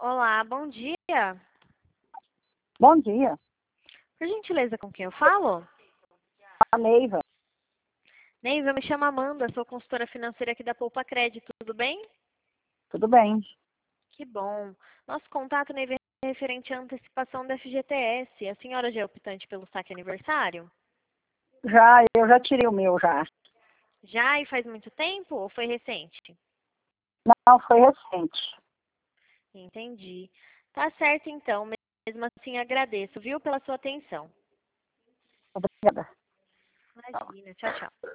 Olá, bom dia. Bom dia, Por gentileza, com quem eu falo? a Neiva. Neiva, eu me chamo Amanda, sou consultora financeira aqui da Poupa Crédito, tudo bem? Tudo bem? Que bom. Nosso contato, Neiva, é referente à antecipação da FGTS. A senhora já é optante pelo saque aniversário? Eu já tirei o meu já. Já e faz muito tempo ou foi recente? Não, foi recente. Entendi. Tá certo então, mesmo assim agradeço, viu, pela sua atenção. Obrigada. Imagina, tchau, tchau.